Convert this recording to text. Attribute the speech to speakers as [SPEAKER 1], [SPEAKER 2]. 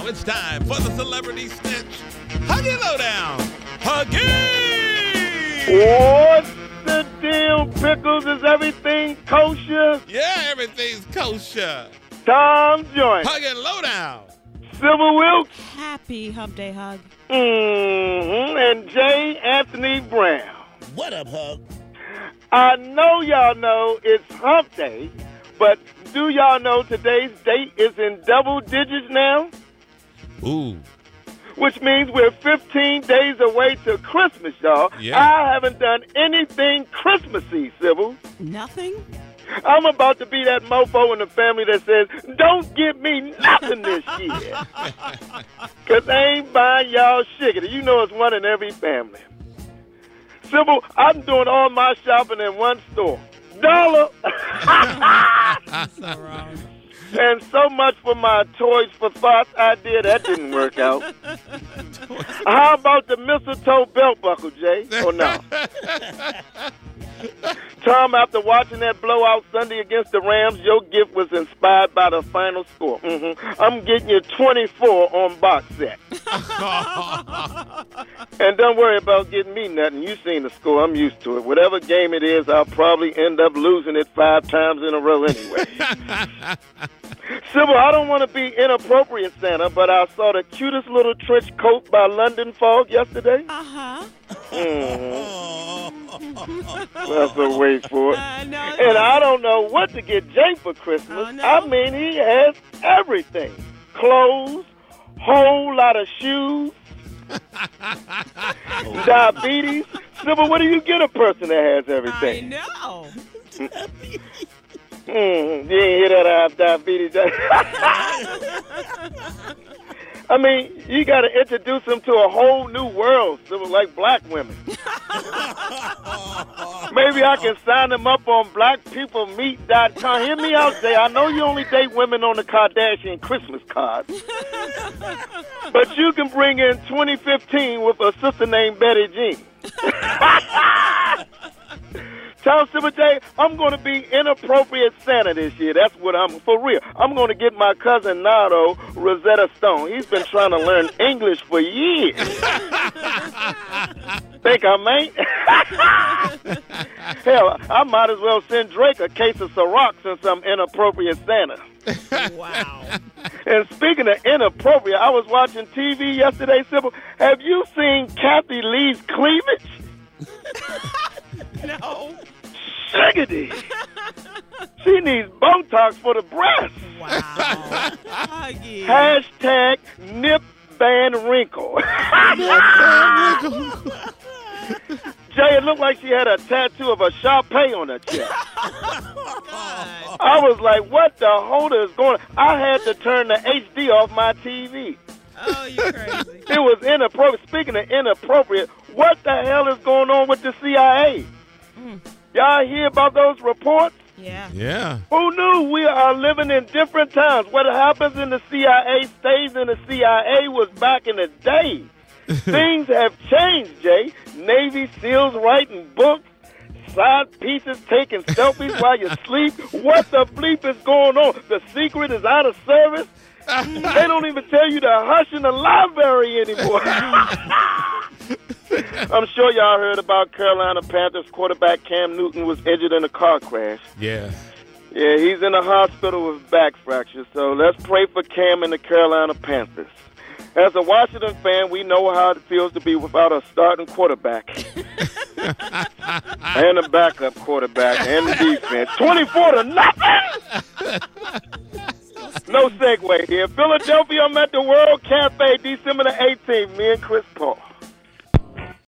[SPEAKER 1] now it's time for the Celebrity Snitch Huggy Lowdown. Huggy!
[SPEAKER 2] What's the deal, Pickles? Is everything kosher?
[SPEAKER 1] Yeah, everything's kosher.
[SPEAKER 2] Tom Joint.
[SPEAKER 1] Huggy Lowdown.
[SPEAKER 2] Civil Wilkes.
[SPEAKER 3] Happy Hump Day Hug.
[SPEAKER 2] And J. Anthony Brown.
[SPEAKER 4] What up, Hug?
[SPEAKER 2] I know y'all know it's Hump Day, but do y'all know today's date is in double digits now?
[SPEAKER 1] Ooh.
[SPEAKER 2] Which means we're 15 days away to Christmas, y'all.
[SPEAKER 1] Yeah.
[SPEAKER 2] I haven't done anything Christmassy, Civil.
[SPEAKER 3] Nothing?
[SPEAKER 2] I'm about to be that mofo in the family that says, don't give me nothing this year. Because I ain't buying y'all shiggity. You know it's one in every family. Civil, I'm doing all my shopping in one store. $1.
[SPEAKER 3] So wrong.
[SPEAKER 2] And so much for my Toys for Thoughts idea. That didn't work out. How about the mistletoe belt buckle, Jay? Or no? Tom, after watching that blowout Sunday against the Rams, your gift was inspired by the final score. I'm getting you 24 on box set. And don't worry about getting me nothing. You seen the score. I'm used to it. Whatever game it is, I'll probably end up losing it 5 times in a row anyway. Sybil, I don't want to be inappropriate, Santa, but I saw the cutest little trench coat by London Fog yesterday.
[SPEAKER 3] Uh-huh.
[SPEAKER 2] That's a wait for it.
[SPEAKER 3] No,
[SPEAKER 2] And I don't know what to get Jay for Christmas.
[SPEAKER 3] Oh, no.
[SPEAKER 2] I mean, he has everything. Clothes, whole lot of shoes, diabetes. Sybil, what do you get a person that has everything?
[SPEAKER 3] I know.
[SPEAKER 2] You ain't hear that I have diabetes. I mean, you got to introduce them to a whole new world, Sybil, like black women. Maybe I can sign them up on blackpeoplemeet.com. Hear me out, Jay. I know you only date women on the Kardashian Christmas cards. But you can bring in 2015 with a sister named Betty Jean. Tell Sybil J, I'm going to be inappropriate Santa this year. That's what I'm, for real. I'm going to get my cousin Nardo Rosetta Stone. He's been trying to learn English for years. Think I ain't? Hell, I might as well send Drake a case of Ciroc since I'm inappropriate Santa.
[SPEAKER 3] Wow.
[SPEAKER 2] And speaking of inappropriate, I was watching TV yesterday, Sybil. Have you seen Kathy Lee's cleavage?
[SPEAKER 3] No.
[SPEAKER 2] Shiggity. She needs Botox for the breasts.
[SPEAKER 3] Wow. Huggy.
[SPEAKER 2] Hashtag nip ban wrinkle. Jay, it looked like she had a tattoo of a Sharpay on her chest.
[SPEAKER 3] God.
[SPEAKER 2] I was like, what the holder is going on? I had to turn the HD off my TV.
[SPEAKER 3] Oh, you're crazy.
[SPEAKER 2] It was inappropriate. Speaking of inappropriate, what the hell is going on with the CIA? Y'all hear about those reports?
[SPEAKER 3] Yeah.
[SPEAKER 1] Yeah.
[SPEAKER 2] Who knew we are living in different times? What happens in the CIA stays in the CIA was back in the day. Things have changed, Jay. Navy SEALs writing books, side pieces taking selfies while you sleep. What the bleep is going on? The secret is out of service. They don't even tell you to hush in the library anymore. I'm sure y'all heard about Carolina Panthers quarterback Cam Newton was injured in a car crash.
[SPEAKER 1] Yeah.
[SPEAKER 2] Yeah, he's in the hospital with back fracture, so let's pray for Cam and the Carolina Panthers. As a Washington fan, we know how it feels to be without a starting quarterback. And a backup quarterback and defense. 24-0. No segue here. Philadelphia, I'm at the World Cafe December the 18th. Me and Chris Paul.